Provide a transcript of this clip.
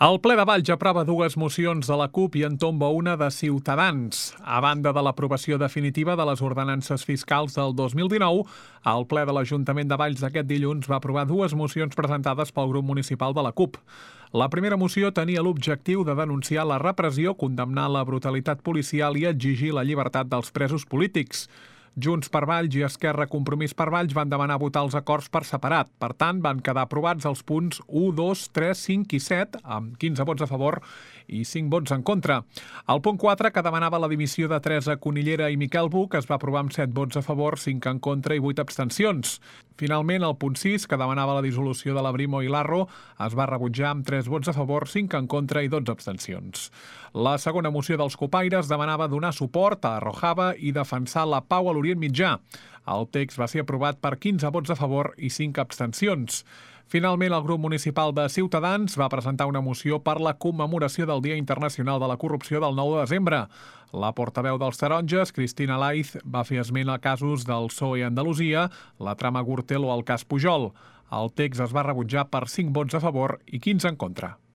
El ple de Valls aprova dues mocions de la CUP i en tomba una de Ciutadans. A banda de l'aprovació definitiva de les ordenances fiscals del 2019, el ple de l'Ajuntament de Valls d'aquest dilluns va aprovar dues mocions presentades pel grup municipal de la CUP. La primera moció tenia l'objectiu de denunciar la repressió, condemnar la brutalitat policial i exigir la llibertat dels presos polítics. Junts per Valls i Esquerra Compromís per Valls van demanar votar els acords per separat. Per tant, van quedar aprovats els punts 1, 2, 3, 5 i 7, amb 15 vots a favor i 5 vots en contra. El punt 4, que demanava la dimissió de Teresa Conillera i Miquel Buch, es va aprovar amb 7 vots a favor, 5 en contra i 8 abstencions. Finalment, el punt 6, que demanava la dissolució de la Brimo i l'Arro, es va rebutjar amb 3 vots a favor, 5 en contra i 12 abstencions. La segona moció dels copaires demanava donar suport a Rojava i defensar la pau a l'Orient Mitjà. El text va ser aprovat per 15 vots a favor i 5 abstencions. Finalment, el grup municipal de Ciutadans va presentar una moció per la commemoració del Dia Internacional de la Corrupció del 9 de desembre. La portaveu dels taronges, Cristina Laiz, va fer esment a casos del PSOE a Andalusia, la trama Gürtel o el cas Pujol. El text es va rebutjar per 5 vots a favor i 15 en contra.